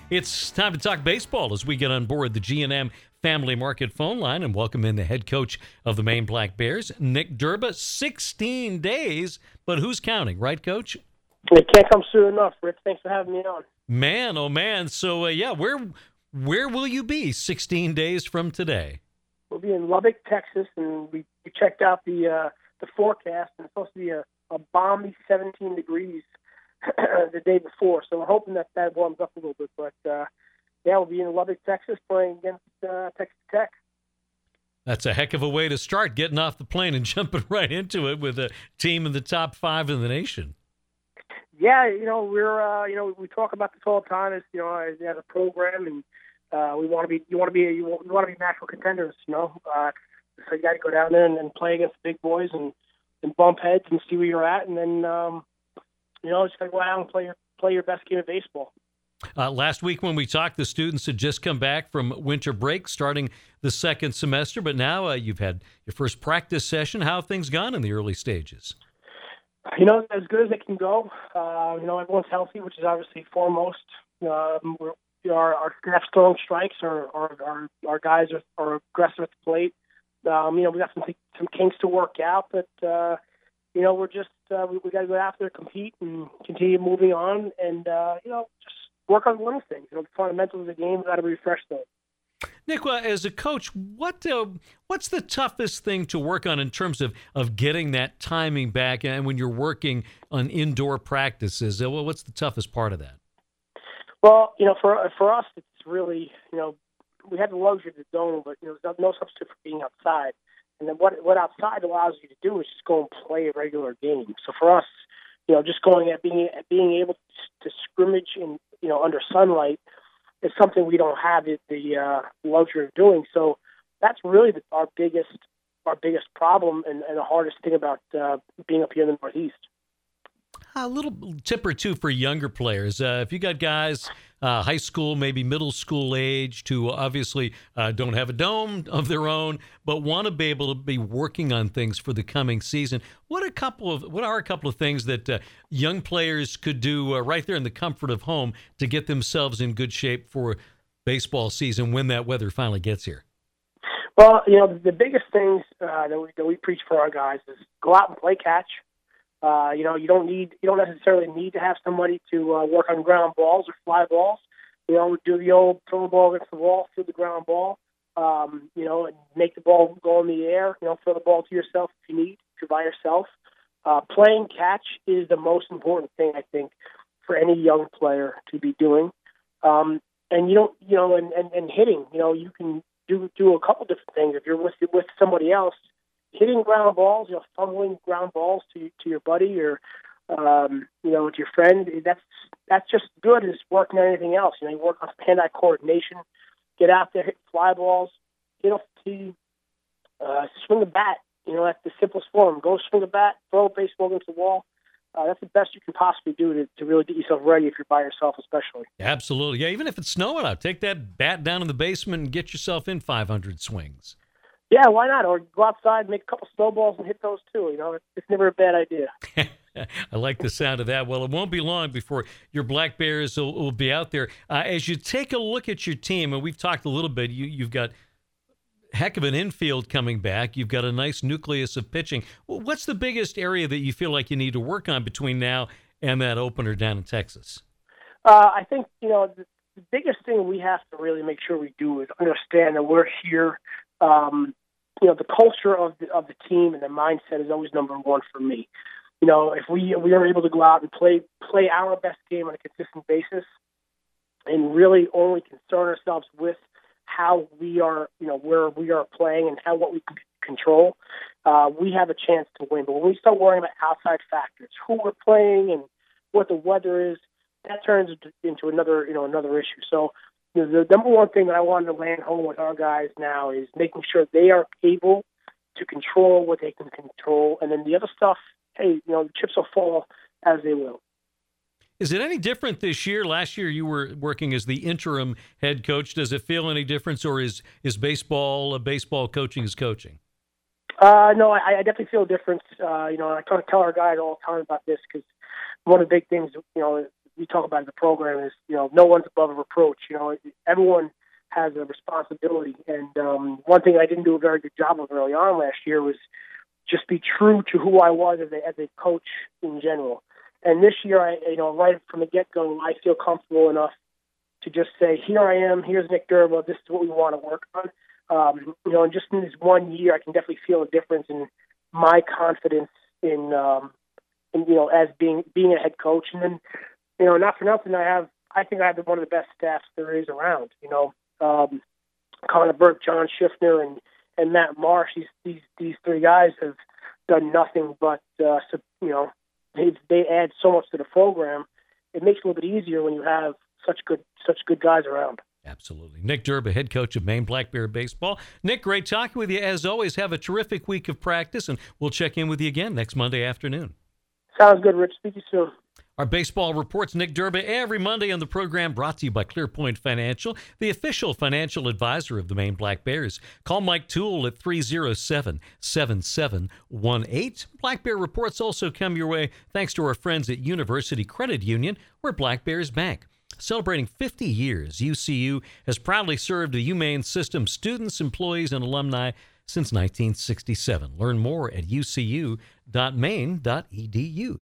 It's time to talk baseball as we get on board the G&M Family Market phone line and welcome in the head coach of the Maine Black Bears, Nick Durba. 16 days, but who's counting, right, Coach? It can't come soon enough, Rich. Thanks for having me on. Man, oh man. So, where will you be 16 days from today? We'll be in Lubbock, Texas, and we checked out the forecast, and it's supposed to be a balmy 17 degrees the day before. So we're hoping that warms up a little bit. But, we'll be in Lubbock, Texas, playing against Texas Tech. That's a heck of a way to start, getting off the plane and jumping right into it with a team in the top 5 in the nation. Yeah, we're we talk about this all the time as a program, and we want to be national contenders. So you got to go down there and play against the big boys and bump heads and see where you're at, and then just got to go out and play your best game of baseball. Last week when we talked, the students had just come back from winter break, starting the second semester, but now you've had your first practice session. How have things gone in the early stages? As good as it can go. Everyone's healthy, which is obviously foremost. Our staff throwing strikes. Our guys are aggressive at the plate. We got some kinks to work out, but we're just we got to go after, compete, and continue moving on, and just work on little things. The fundamentals of the game, got to refresh those. Nick, as a coach, what's the toughest thing to work on in terms of getting that timing back, and when you're working on indoor practices? What's the toughest part of that? Well, for us, it's really, we have the luxury of the dome, but there's no substitute for being outside. And then what outside allows you to do is just go and play a regular game. So for us, just going at being able to scrimmage in under sunlight is something we don't have the luxury of doing. So that's really our biggest problem and the hardest thing about being up here in the Northeast. A little tip or two for younger players. If you got guys, high school, maybe middle school age, who obviously don't have a dome of their own, but want to be able to be working on things for the coming season, what are a couple of things that young players could do right there in the comfort of home to get themselves in good shape for baseball season when that weather finally gets here? Well, the biggest things that we preach for our guys is go out and play catch. You don't necessarily need to have somebody to work on ground balls or fly balls. Do the old throw the ball against the wall, through the ground ball, and make the ball go in the air. Throw the ball to yourself if you need, if you're by yourself. Playing catch is the most important thing, I think, for any young player to be doing. And hitting. You can do a couple different things if you're with somebody else. Hitting ground balls, fumbling ground balls to your buddy or to your friend, that's just good as working on anything else. You work on hand-eye coordination, get out there, hit fly balls, get off the tee, swing a bat. That's the simplest form. Go swing a bat, throw a baseball against the wall. That's the best you can possibly do to really get yourself ready if you're by yourself, especially. Absolutely, yeah. Even if it's snowing out, take that bat down in the basement and get yourself in 500 swings. Yeah, why not? Or go outside, make a couple snowballs, and hit those too. It's never a bad idea. I like the sound of that. Well, it won't be long before your Black Bears will be out there. As you take a look at your team, and we've talked a little bit, you've got heck of an infield coming back. You've got a nice nucleus of pitching. What's the biggest area that you feel like you need to work on between now and that opener down in Texas? I think, the biggest thing we have to really make sure we do is understand that we're here. The culture of the team and the mindset is always number one for me. If we are able to go out and play our best game on a consistent basis and really only concern ourselves with how we are, where we are playing and what we can control, we have a chance to win. But when we start worrying about outside factors, who we're playing and what the weather is, that turns into another issue. So the number one thing that I wanted to land home with our guys now is making sure they are able to control what they can control. And then the other stuff, the chips will fall as they will. Is it any different this year? Last year you were working as the interim head coach. Does it feel any different, or is baseball coaching is coaching? No, I definitely feel a difference. I try to tell our guys all the time about this because one of the big things, we talk about in the program is, no one's above a reproach. Everyone has a responsibility. And one thing I didn't do a very good job of early on last year was just be true to who I was as a coach in general. And this year, right from the get-go, I feel comfortable enough to just say, here I am, here's Nick Durba, this is what we want to work on. And just in this 1 year, I can definitely feel a difference in my confidence in as being a head coach. And then, not for nothing, I think I have one of the best staffs there is around. Connor Burke, John Schiffner, and Matt Marsh. These three guys have done nothing but they add so much to the program. It makes it a little bit easier when you have such good guys around. Absolutely. Nick Durba, head coach of Maine Black Bear Baseball. Nick, great talking with you. As always, have a terrific week of practice, and we'll check in with you again next Monday afternoon. Sounds good, Rich. Speak to you soon. Our baseball reports Nick Durba every Monday on the program, brought to you by ClearPoint Financial, the official financial advisor of the Maine Black Bears. Call Mike Toole at 307-7718. Black Bear reports also come your way thanks to our friends at University Credit Union, where Black Bears bank. Celebrating 50 years, UCU has proudly served the UMaine system students, employees, and alumni since 1967. Learn more at ucu.maine.edu.